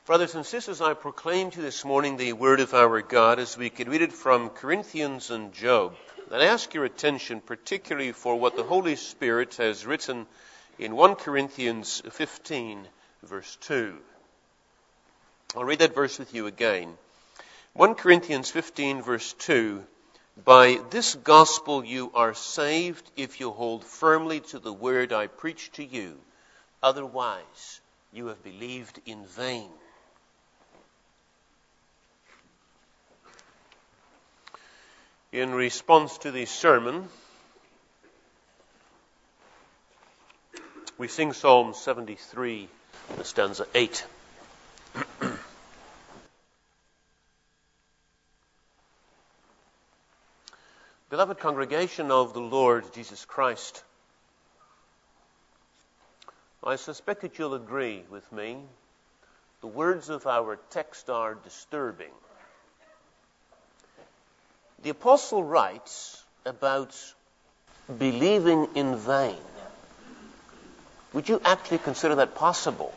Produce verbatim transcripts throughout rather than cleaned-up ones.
Brothers and sisters, I proclaim to you this morning the word of our God as we could read it from Corinthians and Job. And I ask your attention particularly for what the Holy Spirit has written in First Corinthians fifteen, verse two. I'll read that verse with you again. First Corinthians fifteen, verse two. By this gospel you are saved if you hold firmly to the word I preach to you. Otherwise you have believed in vain. In response to the sermon, we sing Psalm seventy-three, stanza eight. Beloved congregation of the Lord Jesus Christ, I suspect that you'll agree with me. The words of our text are disturbing. The apostle writes about believing in vain. Would you actually consider that possible?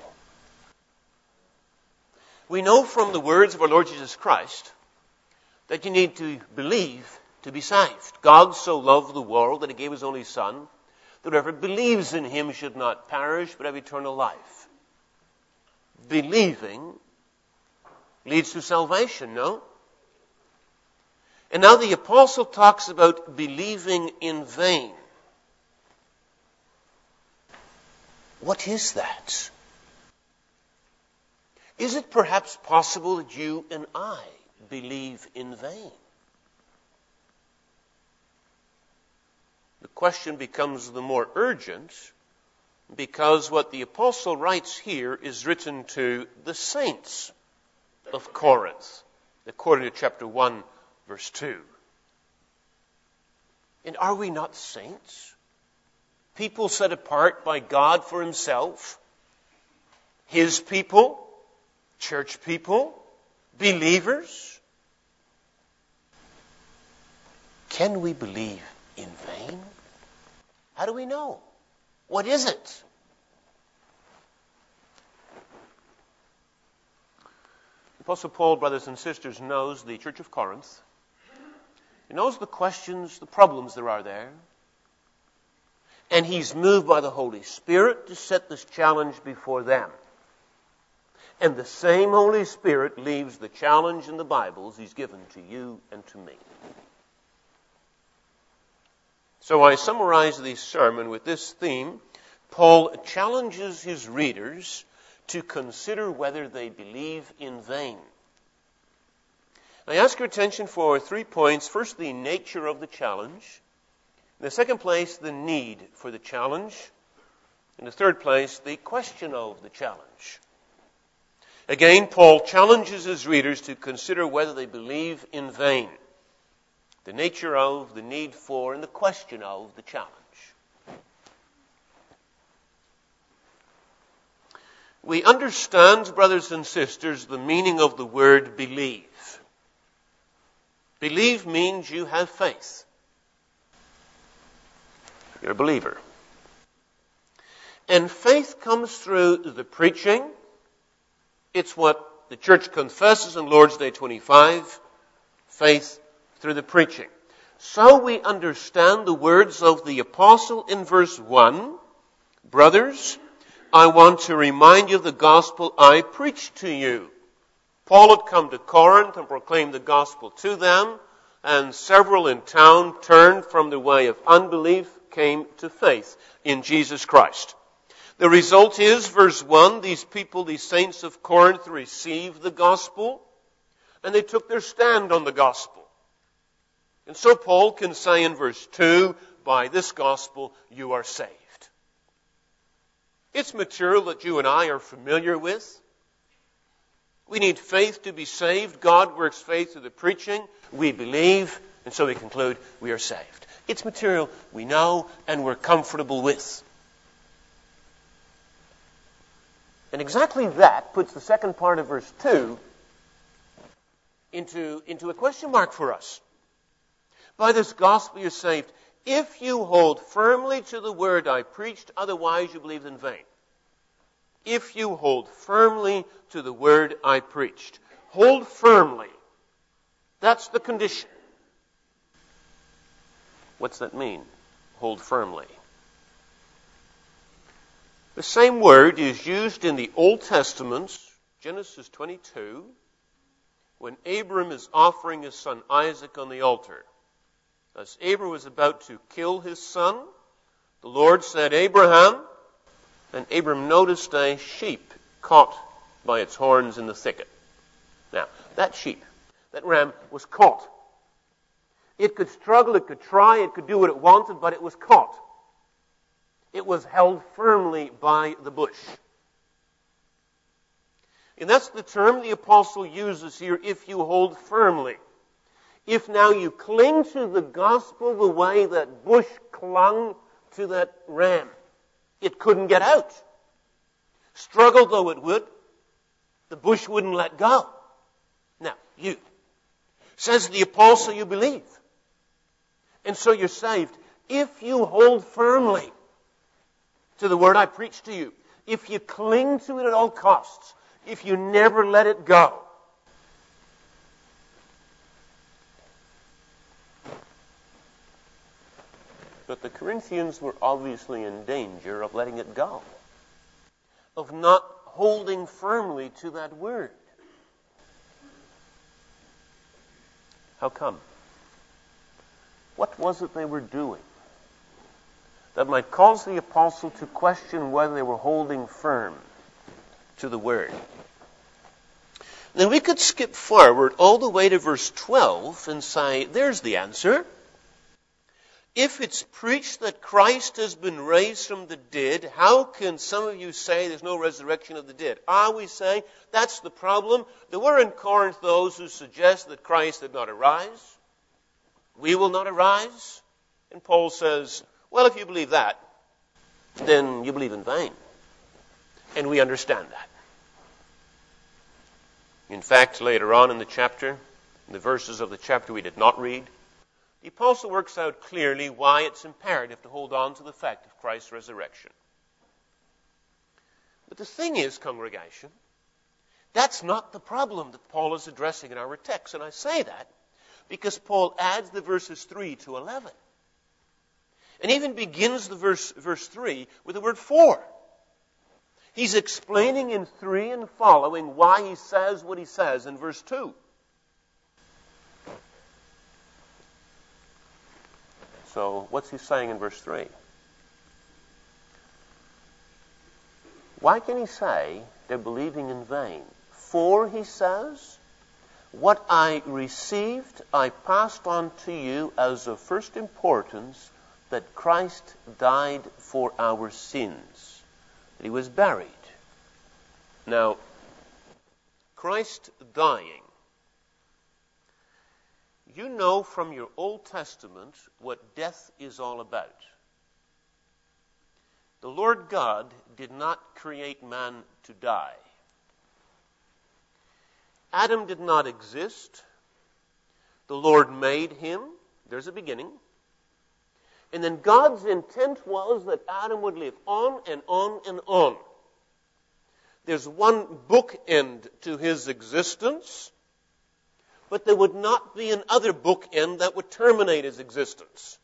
We know from the words of our Lord Jesus Christ that you need to believe to be saved. God so loved the world that he gave his only Son, that whoever believes in him should not perish but have eternal life. Believing leads to salvation, no? And now the apostle talks about believing in vain. What is that? Is it perhaps possible that you and I believe in vain? The question becomes the more urgent because what the apostle writes here is written to the saints of Corinth, according to chapter one, verse two. And are we not saints? People set apart by God for himself, his people, church people, believers. Can we believe in vain? How do we know? What is it? Apostle Paul, brothers and sisters, knows the church of Corinth. He knows the questions, the problems there are there. And he's moved by the Holy Spirit to set this challenge before them. And the same Holy Spirit leaves the challenge in the Bibles he's given to you and to me. So I summarize the sermon with this theme. Paul challenges his readers to consider whether they believe in vain. I ask your attention for three points. First, the nature of the challenge. In the second place, the need for the challenge. In the third place, the question of the challenge. Again, Paul challenges his readers to consider whether they believe in vain. The nature of, the need for, and the question of the challenge. We understand, brothers and sisters, the meaning of the word believe. Believe means you have faith. You're a believer. And faith comes through the preaching. It's what the church confesses on Lord's Day twenty-five. Faith through the preaching. So we understand the words of the apostle in verse one. Brothers, I want to remind you of the gospel I preached to you. Paul had come to Corinth and proclaimed the gospel to them, and several in town turned from the way of unbelief, came to faith in Jesus Christ. The result is, verse one, these people, these saints of Corinth, received the gospel, and they took their stand on the gospel. And so Paul can say in verse two, by this gospel you are saved. It's material that you and I are familiar with. We need faith to be saved. God works faith through the preaching. We believe, and so we conclude we are saved. It's material we know and we're comfortable with. And exactly that puts the second part of verse two into, into a question mark for us. By this gospel you're saved, if you hold firmly to the word I preached, otherwise you believed in vain. if you hold firmly to the word I preached. Hold firmly. That's the condition. What's that mean? Hold firmly. The same word is used in the Old Testament, Genesis twenty-two, when Abram is offering his son Isaac on the altar. As Abram was about to kill his son, the Lord said, Abraham, and Abram noticed a sheep caught by its horns in the thicket. Now, that sheep, that ram, was caught. It could struggle, it could try, it could do what it wanted, but it was caught. It was held firmly by the bush. And that's the term the apostle uses here, if you hold firmly. If now you cling to the gospel the way that bush clung to that ram, it couldn't get out. Struggle though it would, the bush wouldn't let go. Now, you, says the apostle, you believe. And so you're saved. If you hold firmly to the word I preach to you, if you cling to it at all costs, if you never let it go, but the Corinthians were obviously in danger of letting it go, of not holding firmly to that word. How come? What was it they were doing that might cause the apostle to question whether they were holding firm to the word? Then we could skip forward all the way to verse twelve and say, there's the answer. If it's preached that Christ has been raised from the dead, how can some of you say there's no resurrection of the dead? Are we saying that's the problem? There were in Corinth those who suggest that Christ did not arise. We will not arise. And Paul says, well, if you believe that, then you believe in vain. And we understand that. In fact, later on in the chapter, in the verses of the chapter we did not read, the apostle works out clearly why it's imperative to hold on to the fact of Christ's resurrection. But the thing is, congregation, that's not the problem that Paul is addressing in our text. And I say that because Paul adds the verses three to eleven. And even begins the verse, verse three with the word for. He's explaining in three and following why he says what he says in verse two. So what's he saying in verse three? Why can he say they're believing in vain? For, he says, what I received I passed on to you as of first importance, that Christ died for our sins, that he was buried. Now, Christ dying. You know from your Old Testament what death is all about. The Lord God did not create man to die. Adam did not exist. The Lord made him. There's a beginning. And then God's intent was that Adam would live on and on and on. There's one bookend to his existence, but there would not be another bookend that would terminate his existence.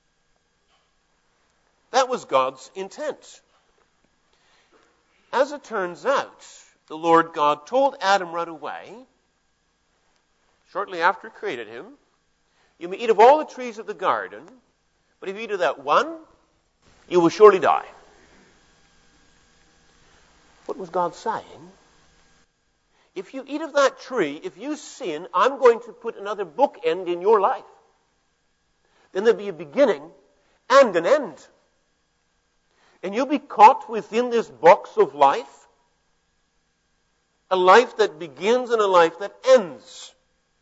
That was God's intent. As it turns out, the Lord God told Adam right away, shortly after he created him, you may eat of all the trees of the garden, but if you eat of that one, you will surely die. What was God saying? If you eat of that tree, if you sin, I'm going to put another bookend in your life. Then there'll be a beginning and an end. And you'll be caught within this box of life. A life that begins and a life that ends.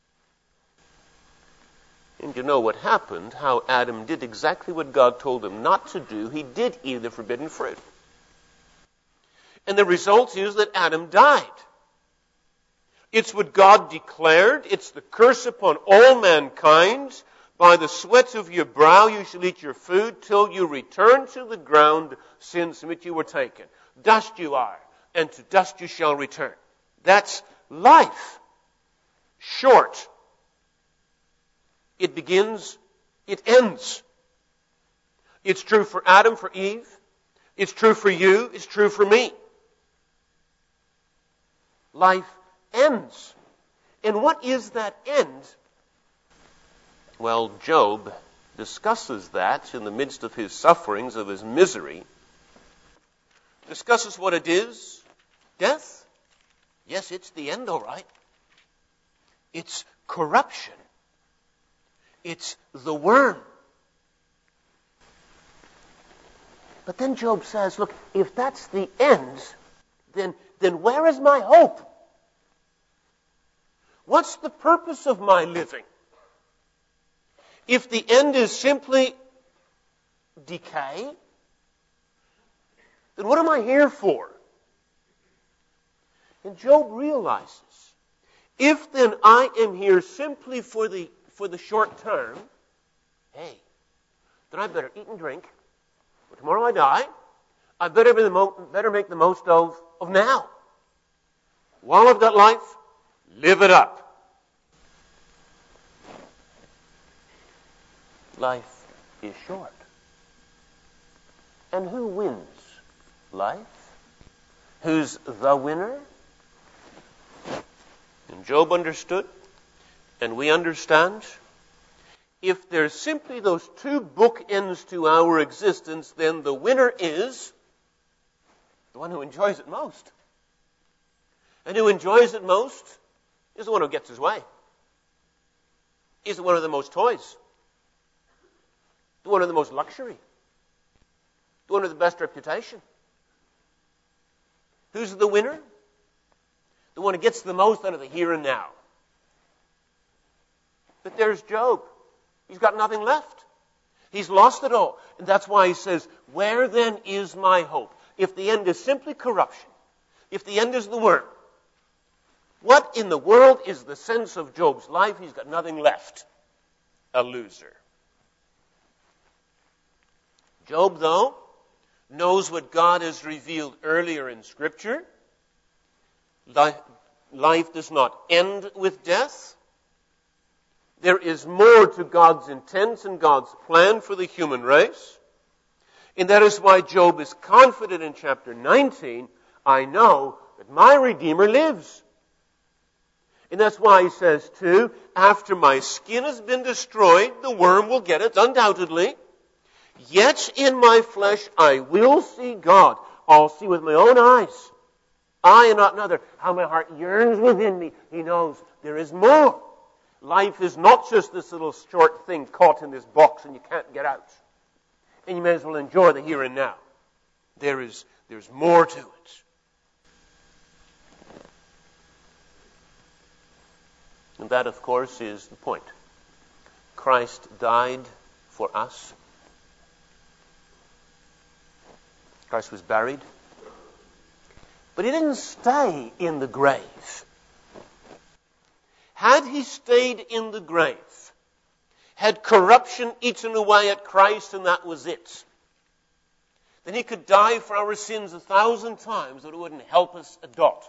And you know what happened, how Adam did exactly what God told him not to do. He did eat of the forbidden fruit. And the result is that Adam died. It's what God declared. It's the curse upon all mankind. By the sweat of your brow you shall eat your food till you return to the ground since from which you were taken. Dust you are, and to dust you shall return. That's life. Short. It begins, it ends. It's true for Adam, for Eve. It's true for you. It's true for me. Life ends. And what is that end? Well, Job discusses that in the midst of his sufferings, of his misery. Discusses what it is. Death? Yes, it's the end, all right. It's corruption. It's the worm. But then Job says, look, if that's the end, then, then where is my hope? What's the purpose of my living? If the end is simply decay, then what am I here for? And Job realizes, if then I am here simply for the for the short term, hey, then I better eat and drink. For tomorrow I die. I better be the mo- better make the most of, of now. While I've got life, live it up. Life is short. And who wins life? Who's the winner? And Job understood, and we understand. If there's simply those two bookends to our existence, then the winner is the one who enjoys it most. And who enjoys it most is the one who gets his way. Is the one with the most toys. The one with the most luxury. The one with the best reputation. Who's the winner? The one who gets the most out of the here and now. But there's Job. He's got nothing left. He's lost it all. And that's why he says, where then is my hope? If the end is simply corruption, if the end is the worm, what in the world is the sense of Job's life? He's got nothing left. A loser. Job, though, knows what God has revealed earlier in Scripture. Life does not end with death. There is more to God's intent and God's plan for the human race. And that is why Job is confident in chapter nineteen, I know that my Redeemer lives. And that's why he says too, after my skin has been destroyed, the worm will get it, undoubtedly. Yet in my flesh I will see God. I'll see with my own eyes. I and not another. How my heart yearns within me. He knows there is more. Life is not just this little short thing caught in this box and you can't get out. And you may as well enjoy the here and now. There is, there's more to it. And that, of course, is the point. Christ died for us. Christ was buried. But he didn't stay in the grave. Had he stayed in the grave, had corruption eaten away at Christ and that was it, then he could die for our sins a thousand times, but it wouldn't help us a dot.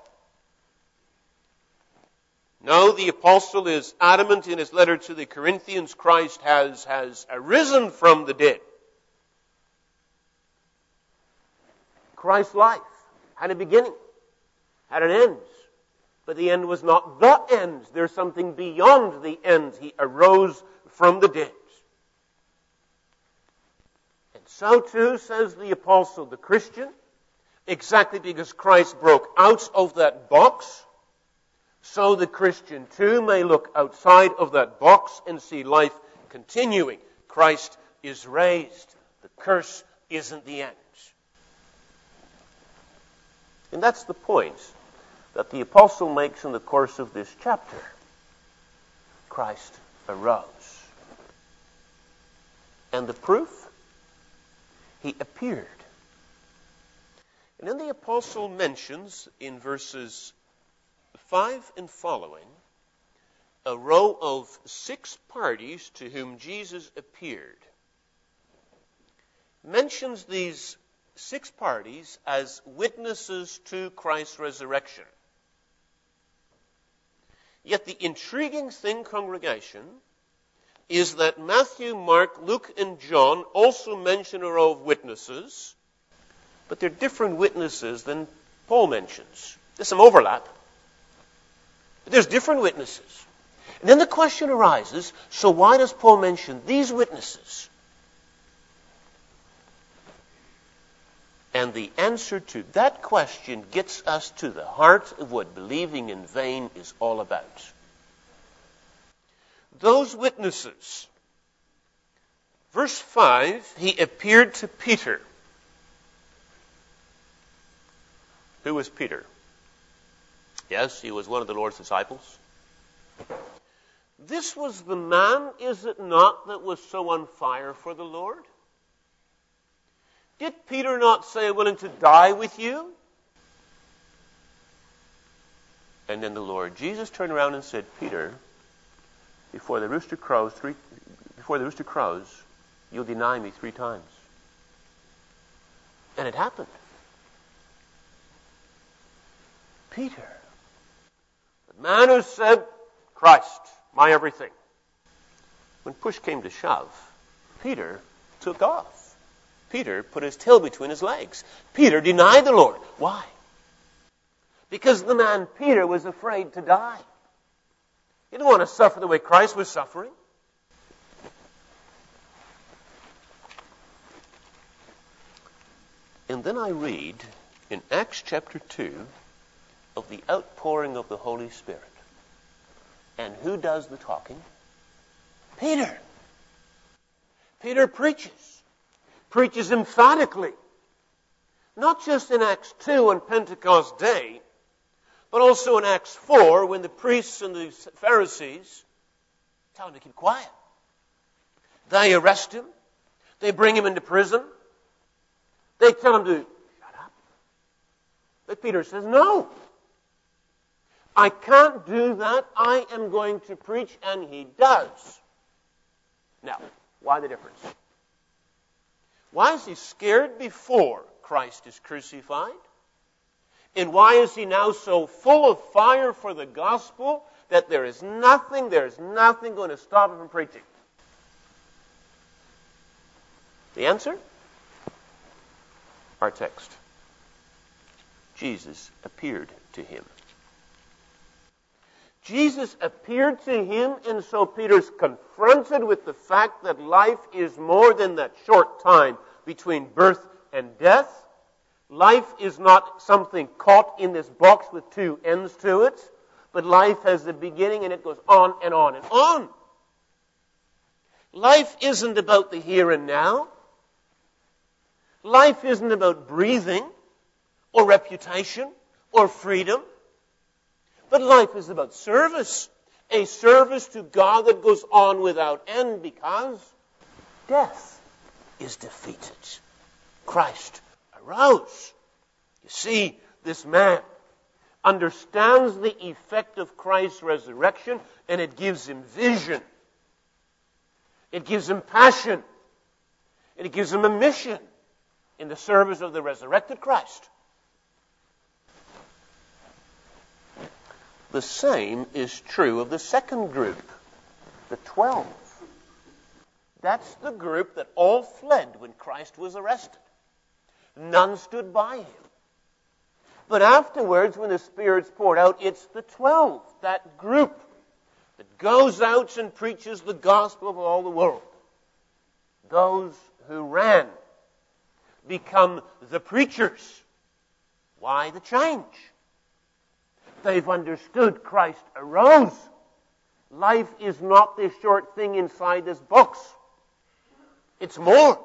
No, the apostle is adamant in his letter to the Corinthians, Christ has, has arisen from the dead. Christ's life had a beginning, had an end. But the end was not the end. There's something beyond the end. He arose from the dead. And so too, says the apostle, the Christian, exactly because Christ broke out of that box, so the Christian too may look outside of that box and see life continuing. Christ is raised. The curse isn't the end. And that's the point that the apostle makes in the course of this chapter. Christ arose. And the proof? He appeared. And then the apostle mentions in verses five and following a row of six parties to whom Jesus appeared. Mentions these six parties as witnesses to Christ's resurrection. Yet the intriguing thing, congregation, is that Matthew, Mark, Luke, and John also mention a row of witnesses, but they're different witnesses than Paul mentions. There's some overlap, but there's different witnesses. And then the question arises, so why does Paul mention these witnesses? And the answer to that question gets us to the heart of what believing in vain is all about. Those witnesses. Verse five, he appeared to Peter. Who was Peter? Yes, he was one of the Lord's disciples. This was the man, is it not, that was so on fire for the Lord? Did Peter not say, "I'm willing to die with you"? And then the Lord Jesus turned around and said, "Peter, before the rooster crows, three, before the rooster crows, you'll deny me three times." And it happened. Peter, the man who said, "Christ, my everything." When push came to shove, Peter took off. Peter put his tail between his legs. Peter denied the Lord. Why? Because the man Peter was afraid to die. He didn't want to suffer the way Christ was suffering. And then I read in Acts chapter two of the outpouring of the Holy Spirit. And who does the talking? Peter. Peter preaches. Preaches emphatically. Not just in Acts two on Pentecost Day, but also in Acts four when the priests and the Pharisees tell him to keep quiet. They arrest him. They bring him into prison. They tell him to shut up. But Peter says, "No. I can't do that. I am going to preach," and he does. Now, why the difference? Why is he scared before Christ is crucified? And why is he now so full of fire for the gospel that there is nothing, there is nothing going to stop him from preaching? The answer? Our text. Jesus appeared to him. Jesus appeared to him, and so Peter's confronted with the fact that life is more than that short time between birth and death. Life is not something caught in this box with two ends to it, but life has a beginning and it goes on and on and on. Life isn't about the here and now. Life isn't about breathing or reputation or freedom. But life is about service. A service to God that goes on without end because death is defeated. Christ arose. You see, this man understands the effect of Christ's resurrection, and it gives him vision. It gives him passion. And it gives him a mission in the service of the resurrected Christ. The same is true of the second group, the twelve. That's the group that all fled when Christ was arrested. None stood by him. But afterwards, when the Spirit's poured out, it's the twelve, that group that goes out and preaches the gospel of all the world. Those who ran become the preachers. Why the change? They've understood Christ arose. Life is not this short thing inside this box. It's more.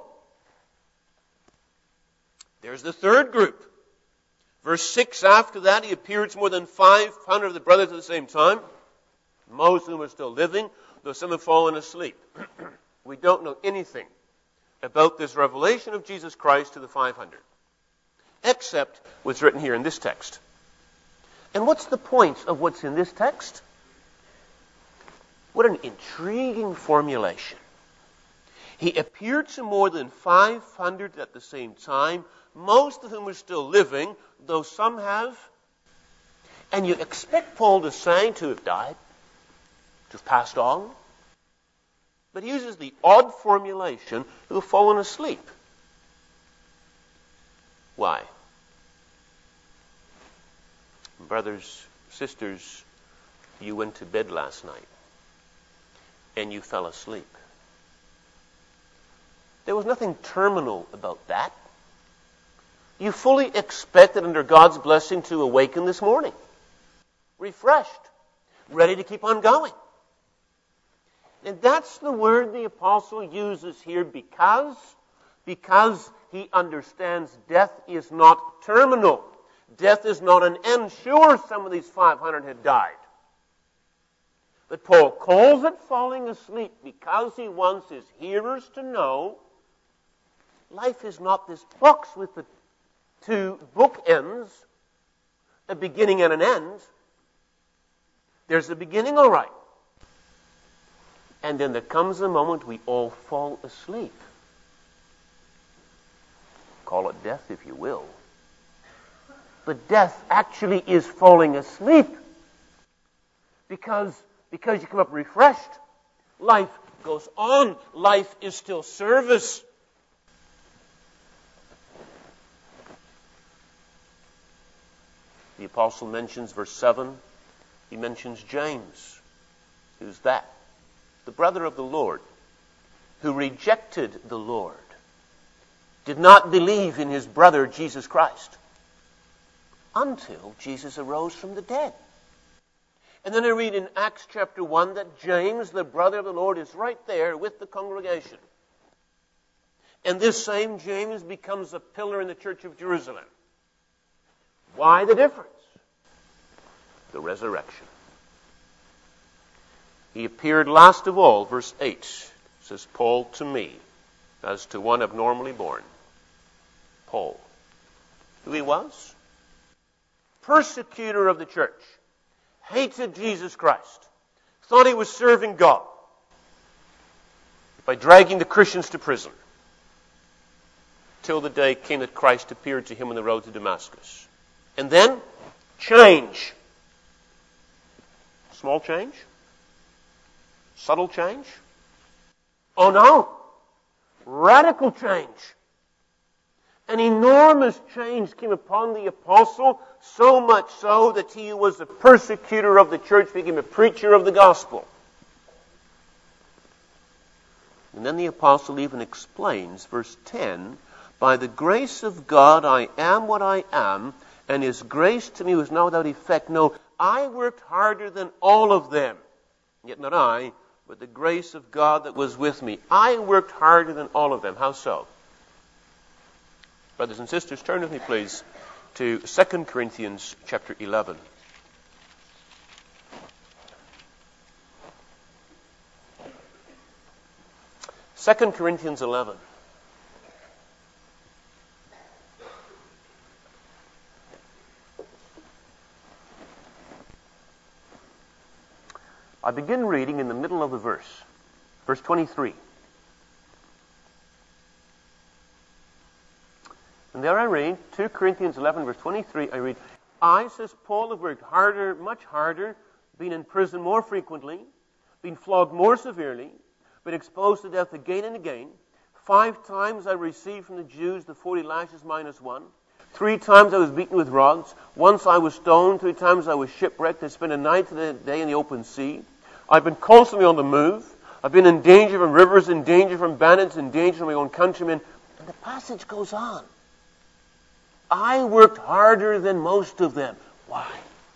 There's the third group. Verse six, after that, he appeared to more than five hundred of the brothers at the same time, most of whom are still living, though some have fallen asleep. We don't know anything about this revelation of Jesus Christ to the five hundred, except what's written here in this text. And what's the point of what's in this text? What an intriguing formulation. He appeared to more than five hundred at the same time, most of whom are still living, though some have. And you expect Paul to say to have died, to have passed on. But he uses the odd formulation, who have fallen asleep. Why? Brothers, sisters, you went to bed last night and you fell asleep. There was nothing terminal about that. You fully expected, under God's blessing, to awaken this morning, refreshed, ready to keep on going. And that's the word the apostle uses here, because, because he understands death is not terminal. Death is not an end. Sure, some of these five hundred had died. But Paul calls it falling asleep because he wants his hearers to know life is not this box with the two bookends, a beginning and an end. There's a beginning, all right. And then there comes a moment we all fall asleep. Call it death if you will. But death actually is falling asleep. Because, because you come up refreshed. Life goes on. Life is still service. The apostle mentions verse seven. He mentions James. Who's that? The brother of the Lord, who rejected the Lord, did not believe in his brother Jesus Christ until Jesus arose from the dead. And then I read in Acts chapter one that James, the brother of the Lord, is right there with the congregation. And this same James becomes a pillar in the church of Jerusalem. Why the difference? The resurrection. He appeared last of all, verse eight, says Paul, to me, as to one abnormally born. Paul. Who he was? Persecutor of the church. Hated Jesus Christ. Thought he was serving God by dragging the Christians to prison. Till the day came that Christ appeared to him on the road to Damascus. And then, change. Small change? Subtle change? Oh no! Radical change. An enormous change came upon the apostle, so much so that he who was a persecutor of the church became a preacher of the gospel. And then the apostle even explains, verse ten, by the grace of God I am what I am, and his grace to me was not without effect. No, I worked harder than all of them. Yet not I, but the grace of God that was with me. I worked harder than all of them. How so? Brothers and sisters, turn with me, please, to Second Corinthians chapter eleven. Second Corinthians eleven. I begin reading in the middle of the verse, verse twenty-three. And there I read, two Corinthians eleven, verse twenty-three, I read, I, says Paul, have worked harder, much harder, been in prison more frequently, been flogged more severely, been exposed to death again and again. Five times I received from the Jews the forty lashes minus one. Three times I was beaten with rods. Once I was stoned. Three times I was shipwrecked. I spent a night and a day in the open sea. I've been constantly on the move. I've been in danger from rivers, in danger from bandits, in danger from my own countrymen. And the passage goes on. I worked harder than most of them. Why?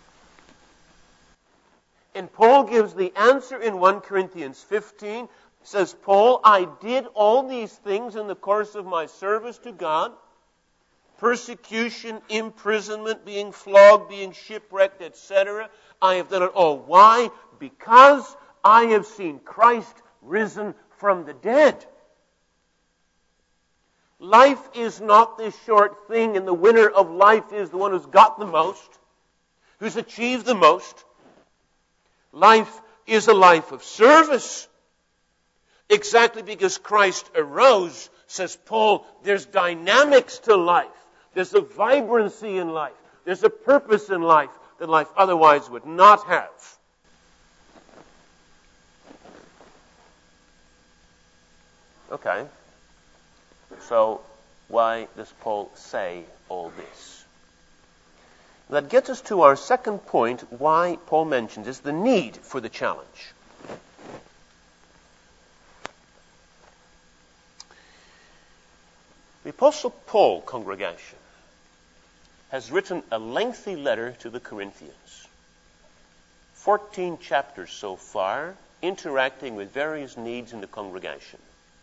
And Paul gives the answer in First Corinthians fifteen. Says, Paul, I did all these things in the course of my service to God. Persecution, imprisonment, being flogged, being shipwrecked, et cetera. I have done it all. Why? Because I have seen Christ risen from the dead. Life is not this short thing, and the winner of life is the one who's got the most, who's achieved the most. Life is a life of service. Exactly because Christ arose, says Paul, there's dynamics to life. There's a vibrancy in life. There's a purpose in life that life otherwise would not have. Okay. So, why does Paul say all this? That gets us to our second point, why Paul mentions is the need for the challenge. The Apostle Paul congregation has written a lengthy letter to the Corinthians. Fourteen chapters so far, interacting with various needs in the congregation.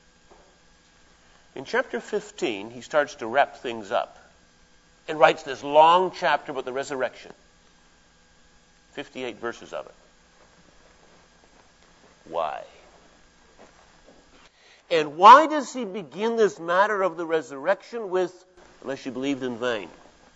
In chapter fifteen, he starts to wrap things up and writes this long chapter about the resurrection. fifty-eight verses of it. Why? And why does he begin this matter of the resurrection with, unless you believed in vain?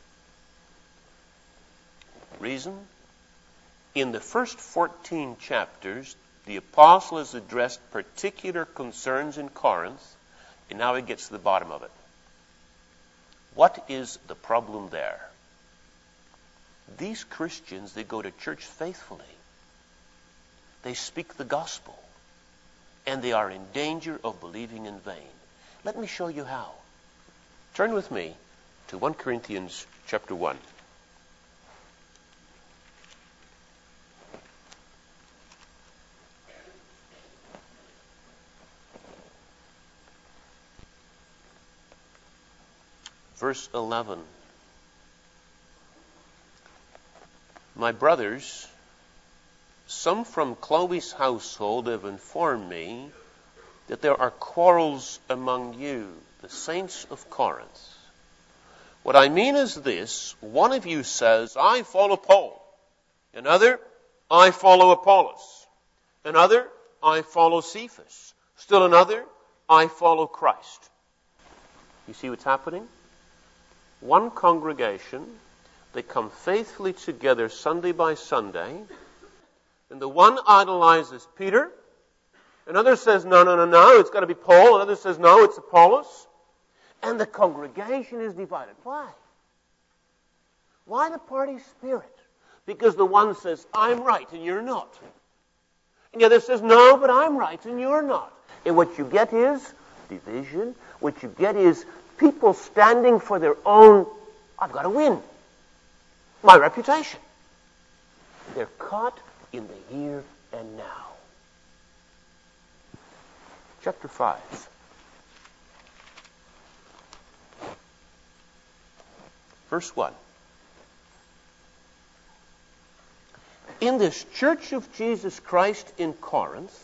Reason? In the first fourteen chapters, the apostle has addressed particular concerns in Corinth, and now he gets to the bottom of it. What is the problem there? These Christians, they go to church faithfully. They speak the gospel. And they are in danger of believing in vain. Let me show you how. Turn with me to First Corinthians chapter one. Verse eleven. My brothers, some from Chloe's household have informed me that there are quarrels among you, the saints of Corinth. What I mean is this: one of you says, I follow Paul. Another, I follow Apollos. Another, I follow Cephas. Still another, I follow Christ. You see what's happening? One congregation, they come faithfully together Sunday by Sunday, and the one idolizes Peter. Another says, no, no, no, no, it's got to be Paul. Another says, no, it's Apollos. And the congregation is divided. Why? Why the party spirit? Because the one says, I'm right and you're not. And the other says, no, but I'm right and you're not. And what you get is division. What you get is people standing for their own, I've got to win. My reputation. They're caught in the here and now. Chapter five. Verse one. In this church of Jesus Christ in Corinth,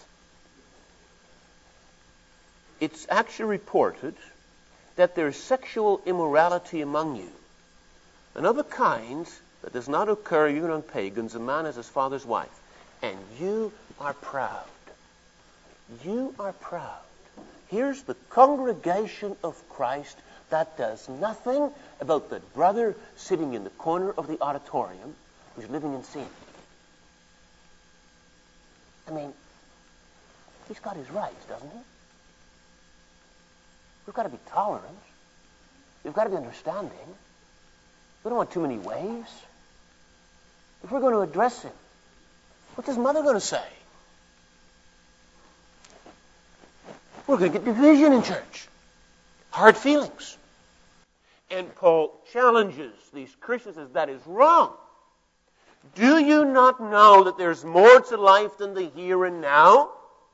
it's actually reported that there is sexual immorality among you, and of a kind that does not occur even on pagans. A man has his father's wife, and you are proud. You are proud. Here's the congregation of Christ that does nothing about the brother sitting in the corner of the auditorium who's living in sin. I mean, he's got his rights, doesn't he? We've got to be tolerant. We've got to be understanding. We don't want too many waves. If we're going to address him, what's his mother going to say? We're going to get division in church. Hard feelings. And Paul challenges these Christians as that is wrong. Do you not know that there's more to life than the here and now?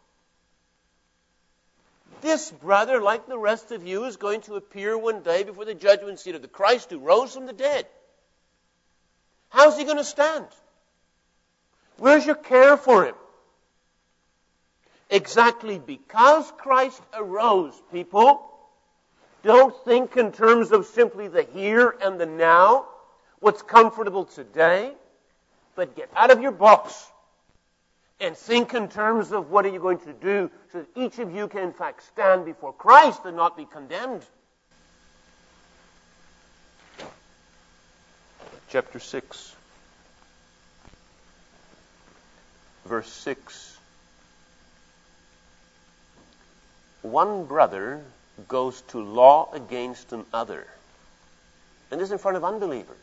This brother, like the rest of you, is going to appear one day before the judgment seat of the Christ who rose from the dead. How's he going to stand? Where's your care for him? Exactly because Christ arose, people, don't think in terms of simply the here and the now, what's comfortable today, but get out of your box and think in terms of what are you going to do so that each of you can in fact stand before Christ and not be condemned. Chapter six, verse six. one brother goes to law against another, and this is in front of unbelievers.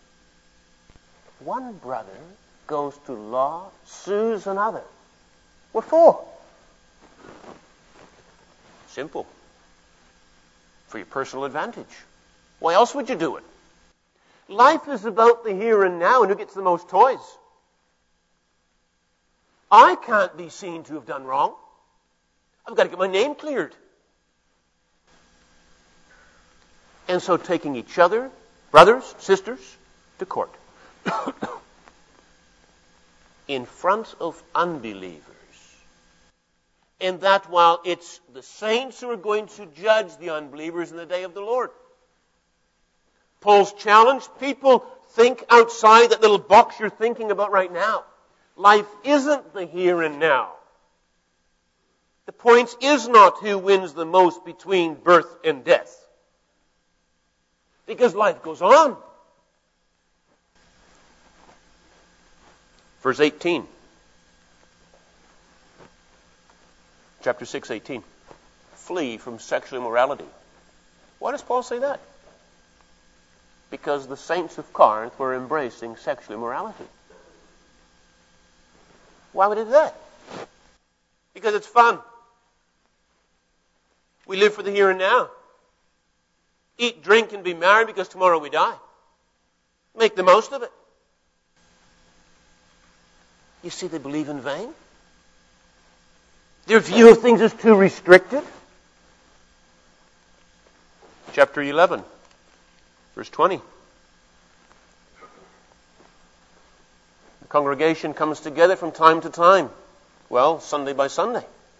One brother goes to law, sues another. What for? Simple. For your personal advantage. Why else would you do it? Life is about the here and now and who gets the most toys. I can't be seen to have done wrong. I've got to get my name cleared. And so taking each other, brothers, sisters, to court. In front of unbelievers. And that while it's the saints who are going to judge the unbelievers in the day of the Lord. Paul's challenge, people think outside that little box you're thinking about right now. Life isn't the here and now. The point is not who wins the most between birth and death. Because life goes on. Verse eighteen. Chapter six, eighteen. Flee from sexual immorality. Why does Paul say that? Because the saints of Corinth were embracing sexual immorality. Why would he do that? Because it's fun. We live for the here and now. Eat, drink, and be merry because tomorrow we die. Make the most of it. You see, they believe in vain. Their view of things is too restricted. Chapter eleven, verse twenty. The congregation comes together from time to time. Well, Sunday by Sunday.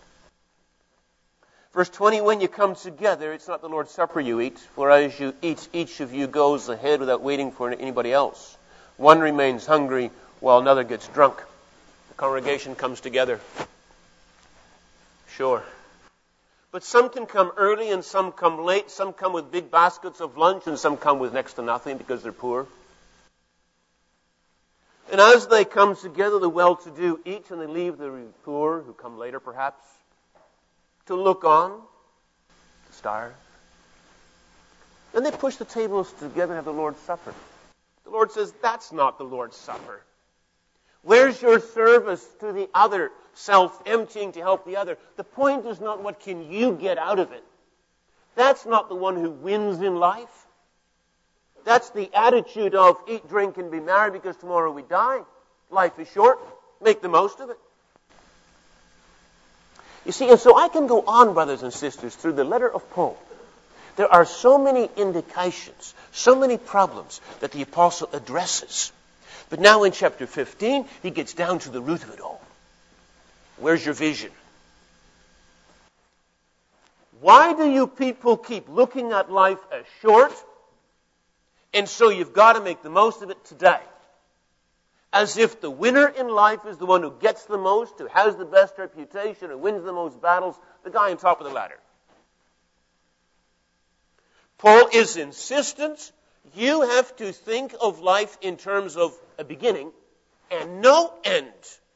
Verse twenty, when you come together, it's not the Lord's Supper you eat, for as you eat, each of you goes ahead without waiting for anybody else. One remains hungry while another gets drunk. The congregation comes together. Sure. But some can come early and some come late. Some come with big baskets of lunch and some come with next to nothing because they're poor. And as they come together, the well-to-do eat and they leave the poor, who come later perhaps, to look on, to starve. Then they push the tables together and have the Lord's Supper. The Lord says, that's not the Lord's Supper. Where's your service to the other, self-emptying to help the other? The point is not what can you get out of it. That's not the one who wins in life. That's the attitude of eat, drink, and be merry because tomorrow we die. Life is short. Make the most of it. You see, and so I can go on, brothers and sisters, through the letter of Paul. There are so many indications, so many problems that the apostle addresses. But now in chapter fifteen, he gets down to the root of it all. Where's your vision? Why do you people keep looking at life as short? And so you've got to make the most of it today. As if the winner in life is the one who gets the most, who has the best reputation, who wins the most battles, the guy on top of the ladder. Paul is insistent. You have to think of life in terms of a beginning and no end.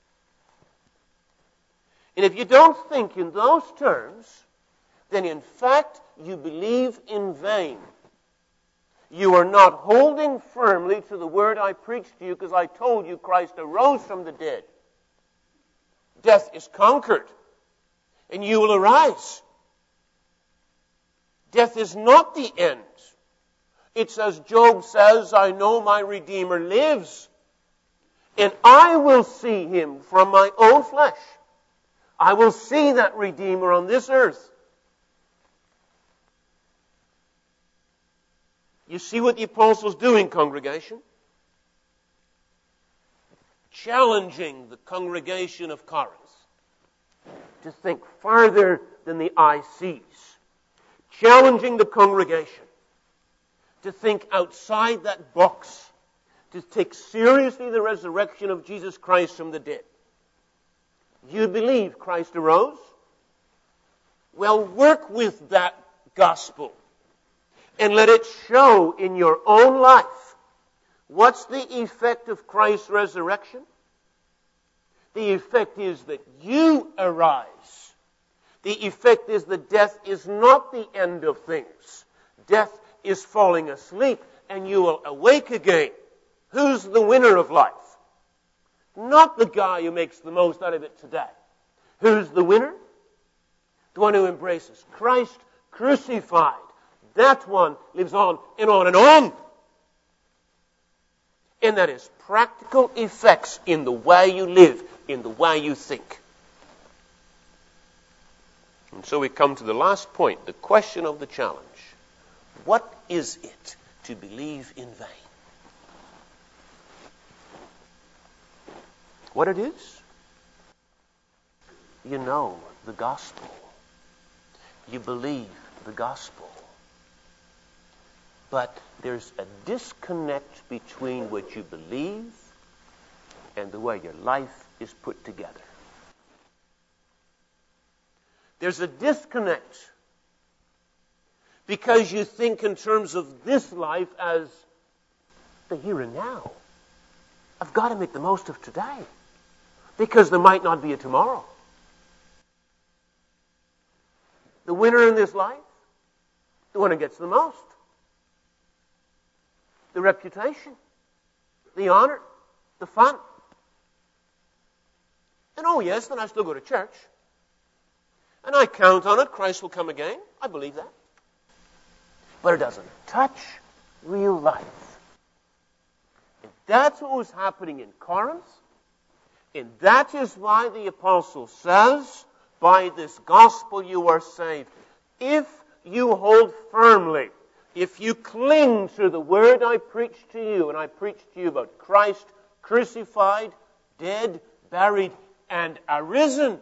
And if you don't think in those terms, then in fact you believe in vain. You are not holding firmly to the word I preached to you because I told you Christ arose from the dead. Death is conquered and you will arise. Death is not the end. It's as Job says, I know my Redeemer lives, and I will see him from my own flesh. I will see that Redeemer on this earth. You see what the apostle's doing, congregation? Challenging the congregation of Corinth to think farther than the eye sees. Challenging the congregation to think outside that box, to take seriously the resurrection of Jesus Christ from the dead. You believe Christ arose? Well, work with that gospel and let it show in your own life. What's the effect of Christ's resurrection? The effect is that you arise. The effect is that death is not the end of things. Death is falling asleep, and you will awake again. Who's the winner of life? Not the guy who makes the most out of it today. Who's the winner? The one who embraces Christ crucified. That one lives on and on and on. And that has practical effects in the way you live, in the way you think. And so we come to the last point, the question of the challenge. What is it to believe in vain? What it is? You know the gospel. You believe the gospel. But there's a disconnect between what you believe and the way your life is put together. There's a disconnect because you think in terms of this life as the here and now. I've got to make the most of today because there might not be a tomorrow. The winner in this life, the one who gets the most. The reputation, the honor, the fun. And oh yes, then I still go to church. And I count on it, Christ will come again. I believe that. But it doesn't touch real life. And that's what was happening in Corinth. And that is why the apostle says, by this gospel you are saved. If you hold firmly, if you cling to the word I preached to you, and I preached to you about Christ crucified, dead, buried, and arisen,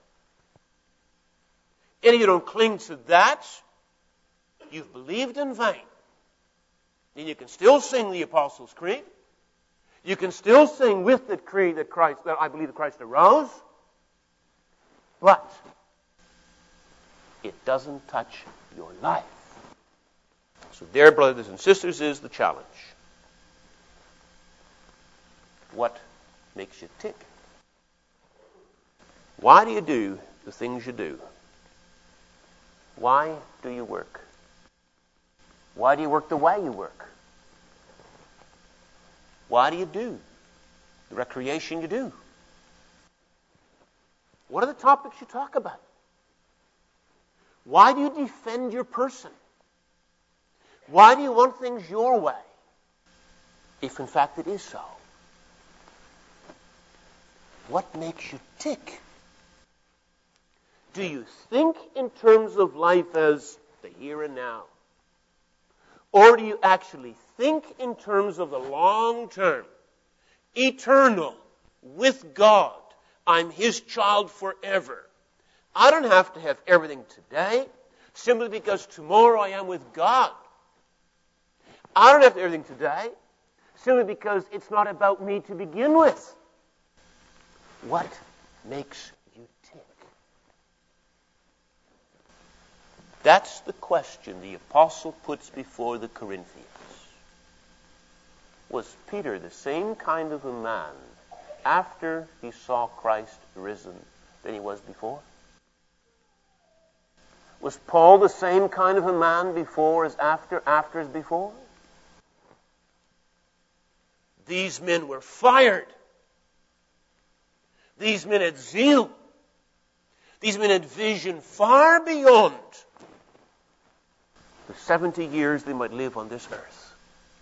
and you don't cling to that, you've believed in vain. And you can still sing the Apostles' Creed. You can still sing with the creed that Christ, that I believe that Christ arose. But it doesn't touch your life. So there, brothers and sisters, is the challenge. What makes you tick? Why do you do the things you do? Why do you work? Why do you work the way you work? Why do you do the recreation you do? What are the topics you talk about? Why do you defend your person? Why do you want things your way, if in fact it is so? What makes you tick? Do you think in terms of life as the here and now? Or do you actually think in terms of the long term, eternal, with God? I'm His child forever. I don't have to have everything today, simply because tomorrow I am with God. I don't have everything today, simply because it's not about me to begin with. What makes you tick? That's the question the apostle puts before the Corinthians. Was Peter the same kind of a man after he saw Christ risen than he was before? Was Paul the same kind of a man before as after, after as before? These men were fired. These men had zeal. These men had vision far beyond the seventy years they might live on this earth.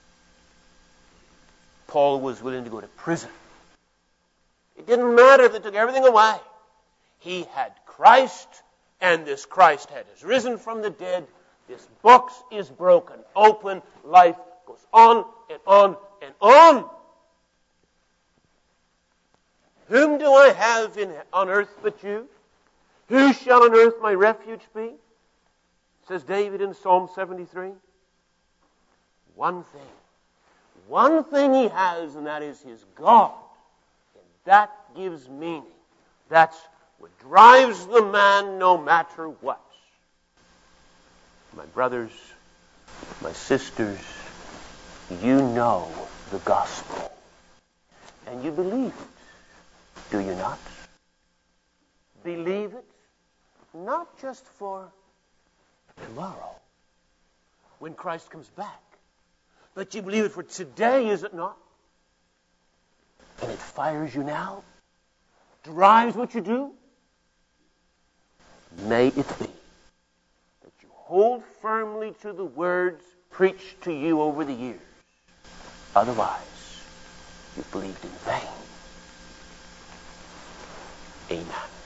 Paul was willing to go to prison. It didn't matter if they took everything away. He had Christ, and this Christ had risen from the dead. This box is broken open. Life goes on and on and on. Whom do I have in, on earth but you? Who shall on earth my refuge be? Says David in Psalm seventy-three. One thing. One thing he has, and that is his God. And that gives meaning. That's what drives the man no matter what. My brothers, my sisters, you know the gospel. And you believe it. Do you not? Believe it. not just for tomorrow, when Christ comes back, but you believe it for today, is it not? And it fires you now, drives what you do. May it be that you hold firmly to the words preached to you over the years. Otherwise, you've believed in vain. Amen.